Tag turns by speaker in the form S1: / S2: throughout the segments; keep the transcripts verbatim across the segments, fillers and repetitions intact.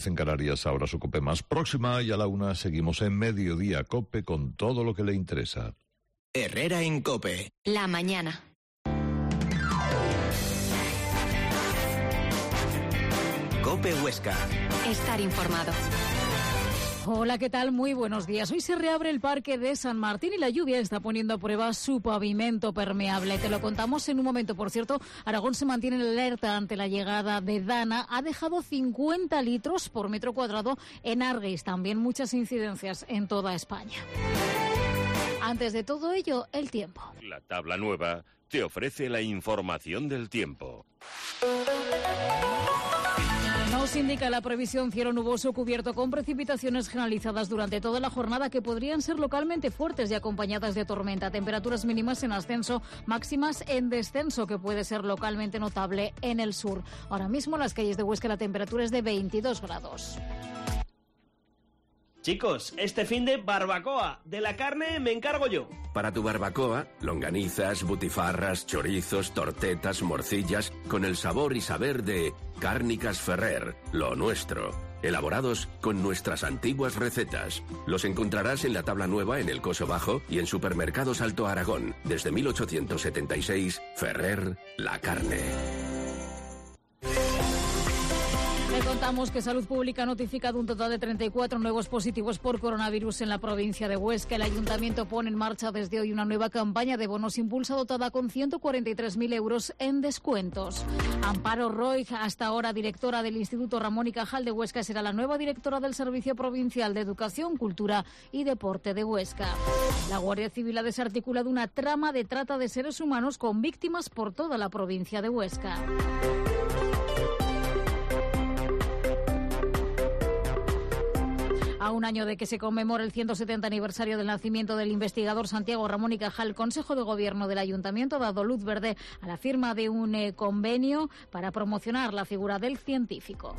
S1: En Canarias, ahora su COPE más próxima, y a la una seguimos en Mediodía COPE con todo lo que le interesa.
S2: Herrera en COPE.
S3: La mañana.
S2: COPE Huesca.
S3: Estar informado.
S4: Hola, ¿qué tal? Muy buenos días. Hoy se reabre el Parque de San Martín y la lluvia está poniendo a prueba su pavimento permeable. Te lo contamos en un momento. Por cierto, Aragón se mantiene en alerta ante la llegada de Dana. Ha dejado cincuenta litros por metro cuadrado en Argeis. También muchas incidencias en toda España. Antes de todo ello, el tiempo.
S5: La tabla nueva te ofrece la información del tiempo.
S4: Nos indica la previsión cielo nuboso cubierto con precipitaciones generalizadas durante toda la jornada que podrían ser localmente fuertes y acompañadas de tormenta. Temperaturas mínimas en ascenso, máximas en descenso, que puede ser localmente notable en el sur. Ahora mismo en las calles de Huesca la temperatura es de veintidós grados.
S6: Chicos, este fin de barbacoa. De la carne me encargo yo.
S7: Para tu barbacoa, longanizas, butifarras, chorizos, tortetas, morcillas, con el sabor y saber de Cárnicas Ferrer, lo nuestro. Elaborados con nuestras antiguas recetas. Los encontrarás en la tabla nueva en el Coso Bajo y en Supermercados Alto Aragón. Desde mil ochocientos setenta y seis, Ferrer, la carne.
S4: Le contamos que Salud Pública ha notificado un total de treinta y cuatro nuevos positivos por coronavirus en la provincia de Huesca. El Ayuntamiento pone en marcha desde hoy una nueva campaña de bonos impulsa dotada con ciento cuarenta y tres mil euros en descuentos. Amparo Roig, hasta ahora directora del Instituto Ramón y Cajal de Huesca, será la nueva directora del Servicio Provincial de Educación, Cultura y Deporte de Huesca. La Guardia Civil ha desarticulado una trama de trata de seres humanos con víctimas por toda la provincia de Huesca. A un año de que se conmemore el ciento setenta aniversario del nacimiento del investigador Santiago Ramón y Cajal, el Consejo de Gobierno del Ayuntamiento ha dado luz verde a la firma de un eh, convenio para promocionar la figura del científico.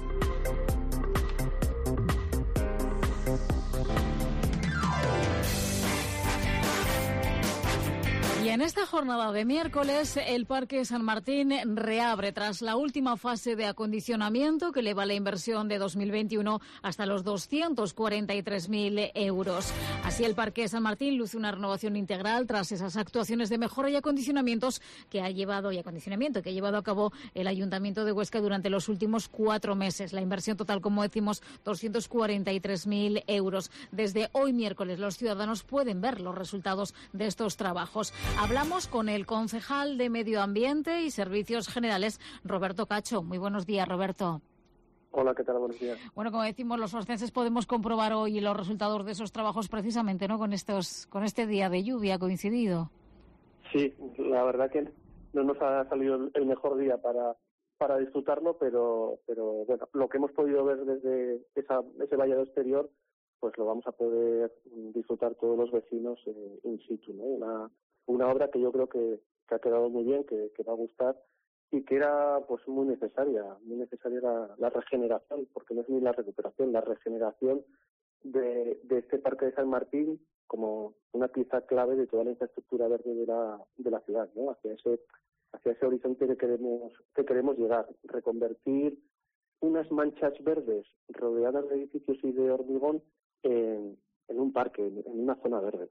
S4: Y en esta jornada de miércoles, el Parque San Martín reabre tras la última fase de acondicionamiento que eleva la inversión de dos mil veintiuno hasta los doscientos cuarenta y tres mil euros. Así, el Parque San Martín luce una renovación integral tras esas actuaciones de mejora y acondicionamientos que ha llevado y acondicionamiento que ha llevado a cabo el Ayuntamiento de Huesca durante los últimos cuatro meses. La inversión total, como decimos, doscientos cuarenta y tres mil euros. Desde hoy miércoles, los ciudadanos pueden ver los resultados de estos trabajos. Hablamos con el concejal de Medio Ambiente y Servicios Generales, Roberto Cacho. Muy buenos días, Roberto.
S8: Hola, ¿qué tal? Buenos días.
S4: Bueno, como decimos, los oscenses podemos comprobar hoy los resultados de esos trabajos precisamente, ¿no? Con estos, con este día de lluvia coincidido.
S8: Sí, la verdad que no nos ha salido el mejor día para para disfrutarlo, pero pero bueno, lo que hemos podido ver desde esa, ese vallado exterior, pues lo vamos a poder disfrutar todos los vecinos eh, in situ, ¿no? Una Una obra que yo creo que, que ha quedado muy bien, que, que va a gustar y que era pues muy necesaria, muy necesaria la, la regeneración, porque no es ni la recuperación, la regeneración de, de este Parque de San Martín como una pieza clave de toda la infraestructura verde de la, de la ciudad, ¿no? Hacia ese, hacia ese horizonte que queremos, que queremos llegar, reconvertir unas manchas verdes rodeadas de edificios y de hormigón en, en un parque, en, en una zona verde.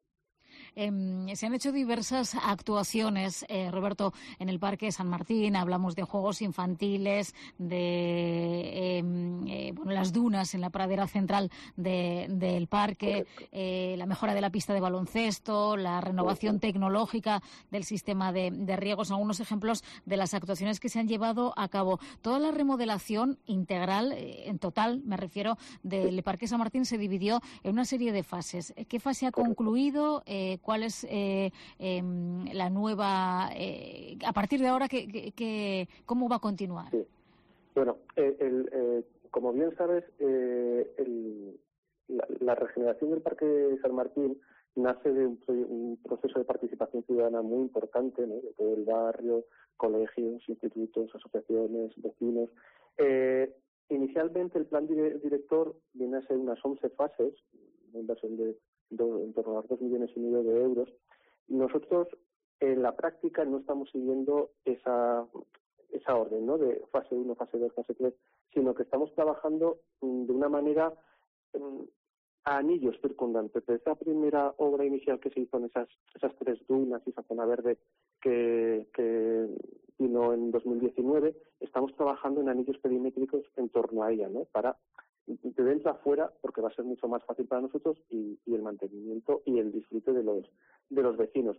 S4: Eh, se han hecho diversas actuaciones, eh, Roberto, en el Parque San Martín. Hablamos de juegos infantiles, de eh, eh, bueno, las dunas en la pradera central de, del parque, eh, la mejora de la pista de baloncesto, la renovación tecnológica del sistema de, de riego. Son algunos ejemplos de las actuaciones que se han llevado a cabo. Toda la remodelación integral, eh, en total, me refiero, del Parque San Martín se dividió en una serie de fases. ¿Qué fase ha concluido? Eh, ¿Cuál es eh, eh, la nueva, eh, a partir de ahora, que, que, que, cómo va a continuar?
S8: Sí. Bueno, eh, el, eh, como bien sabes, eh, el, la, la regeneración del Parque de San Martín nace de un, un proceso de participación ciudadana muy importante, ¿no? De todo el barrio, colegios, institutos, asociaciones, vecinos. Eh, inicialmente el plan director viene a ser unas once fases, una inversión de Do, en torno a dos millones y medio de euros. Nosotros en la práctica no estamos siguiendo esa esa orden, ¿no? De fase uno, fase dos, fase tres, sino que estamos trabajando um, de una manera um, a anillos circundantes. De esa primera obra inicial que se hizo en esas, esas tres dunas y esa zona verde que, que vino en dos mil diecinueve, estamos trabajando en anillos perimétricos en torno a ella, ¿no? Para de dentro a fuera, porque va a ser mucho más fácil para nosotros y, y el mantenimiento y el disfrute de los de los vecinos.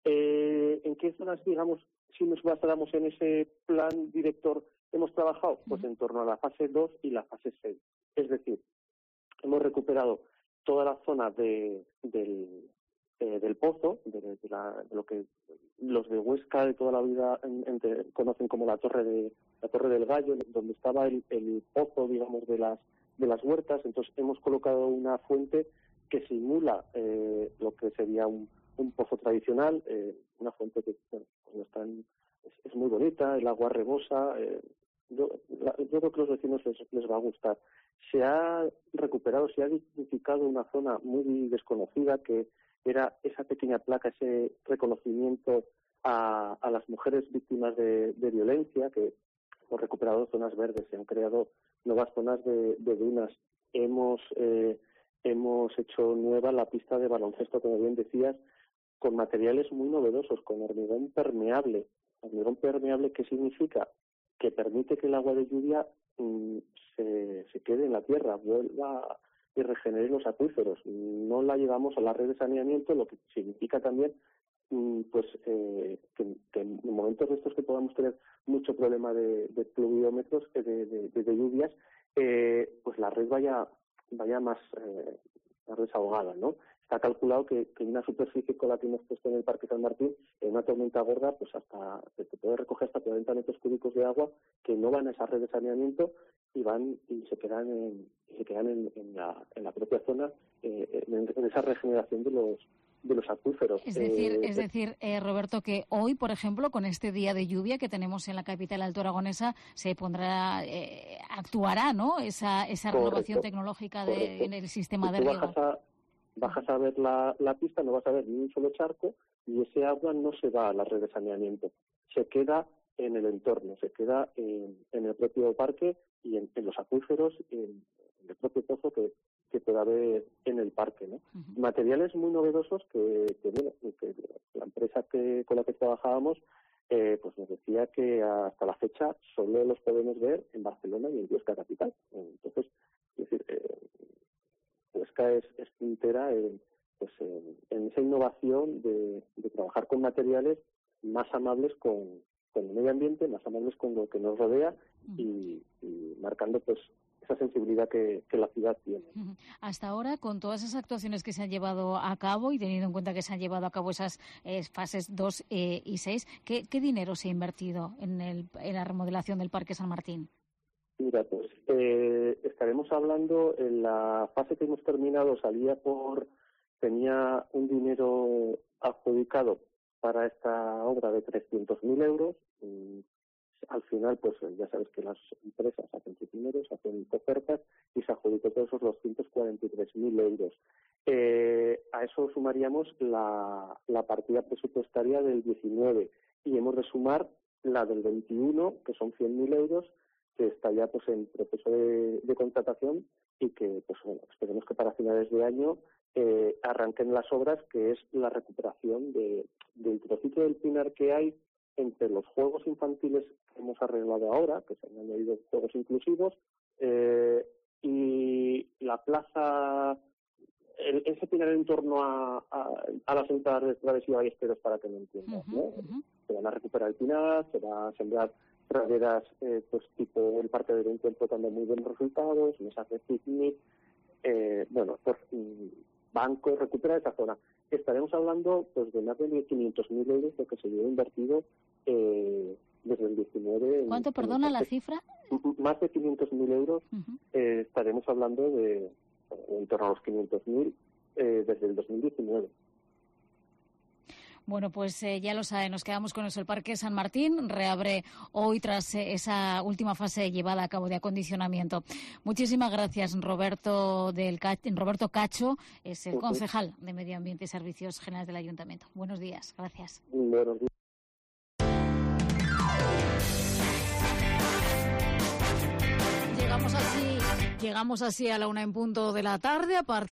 S8: Eh, ¿En qué zonas, digamos, si nos basáramos en ese plan director, hemos trabajado? Pues en torno a la fase dos y la fase seis. Es decir, hemos recuperado toda la zona de, del, eh, del pozo, de, de, la, de lo que los de Huesca de toda la vida en, en, conocen como la torre de la Torre del Gallo, donde estaba el, el pozo, digamos, de las de las huertas. Entonces hemos colocado una fuente que simula eh, lo que sería un, un pozo tradicional, eh, una fuente que bueno, pues no es, tan, es, es muy bonita, el agua rebosa. Eh, yo, la, yo creo que a los vecinos les, les va a gustar. Se ha recuperado, se ha dignificado una zona muy desconocida, que era esa pequeña placa, ese reconocimiento a, a las mujeres víctimas de, de violencia, que hemos recuperado zonas verdes, se han creado nuevas zonas de, de dunas. Hemos eh, hemos hecho nueva la pista de baloncesto, como bien decías, con materiales muy novedosos, con hormigón permeable. Hormigón permeable, ¿qué significa? Que permite que el agua de lluvia mmm, se, se quede en la tierra, vuelva y regenere los acuíferos. No la llevamos a la red de saneamiento, lo que significa también pues eh, que, que en momentos de estos que podamos tener mucho problema de, de pluviómetros, de, de, de, de lluvias, eh, pues la red vaya vaya más, eh, más desahogada, ¿no? Está calculado que, que una superficie con la que hemos puesto en el Parque San Martín, en una tormenta gorda, pues hasta se puede recoger hasta cuarenta metros cúbicos de agua que no van a esa red de saneamiento y van y se quedan en, se quedan en, en, la, en la propia zona, eh, en, en esa regeneración de los de los acuíferos.
S4: Es decir,
S8: eh,
S4: es decir eh, Roberto, que hoy, por ejemplo, con este día de lluvia que tenemos en la capital alto aragonesa, se pondrá, eh, actuará, ¿no? Esa, esa
S8: correcto,
S4: renovación tecnológica de,
S8: correcto.
S4: en el sistema
S8: si
S4: de
S8: tú
S4: riego.
S8: Bajas a, bajas a ver la, la pista, no vas a ver ni un solo charco y ese agua no se va a la red de saneamiento, se queda en el entorno, se queda en, en el propio parque y en, en los acuíferos, en, en el propio pozo que que pueda haber en el parque, ¿no? Uh-huh. Materiales muy novedosos que, que, bueno, que la empresa que con la que trabajábamos eh, pues nos decía que hasta la fecha solo los podemos ver en Barcelona y en Huesca capital. Entonces, es decir, eh, Huesca es, es puntera en, pues en, en esa innovación de, de trabajar con materiales más amables con, con el medio ambiente, más amables con lo que nos rodea uh-huh. y, y marcando pues esa sensibilidad que, que la ciudad tiene.
S4: Hasta ahora, con todas esas actuaciones que se han llevado a cabo y teniendo en cuenta que se han llevado a cabo esas eh, fases dos eh, y seis, ¿qué, ¿qué dinero se ha invertido en, el, en la remodelación del Parque San Martín?
S8: Mira, pues eh, estaremos hablando, en la fase que hemos terminado salía por, tenía un dinero adjudicado para esta obra de trescientos mil euros. Y, al final, pues ya sabes que las empresas hacen primeros, hacen ofertas y se adjudicó todos esos doscientos cuarenta y tres mil euros. Eh, a eso sumaríamos la, la partida presupuestaria del diecinueve y hemos de sumar la del veintiuno, que son cien mil euros, que está ya pues en proceso de, de contratación y que pues bueno, esperemos que para finales de año eh, arranquen las obras, que es la recuperación de, del trocito del pinar que hay entre los juegos infantiles que hemos arreglado ahora, que se han añadido juegos inclusivos, eh, y la plaza, el, ese pinar en torno a, a, a las entradas de Travesía Ballesteros, para que me entiendas, uh-huh, ¿no? Uh-huh. Se van a recuperar el pinar, se va a sembrar praderas eh, pues tipo el Parque del Encuentro, dando muy buenos resultados, mesas de picnic, eh, bueno, pues bancos, recupera esa zona. Estaremos hablando pues de más de quinientos mil euros, lo que se lleva invertido eh, desde el diecinueve.
S4: ¿Cuánto, en, perdona, en la cifra?
S8: Más de quinientos mil euros. Uh-huh. eh, estaremos hablando de en torno a los quinientos mil eh, desde el dos mil diecinueve.
S4: Bueno, pues eh, ya lo saben, nos quedamos con eso. El Parque San Martín reabre hoy tras eh, esa última fase llevada a cabo de acondicionamiento. Muchísimas gracias, Roberto del Roberto Cacho, es el concejal de Medio Ambiente y Servicios Generales del Ayuntamiento. Buenos días, gracias.
S8: Buenos días.
S4: Llegamos así a la una en punto de la tarde. A partir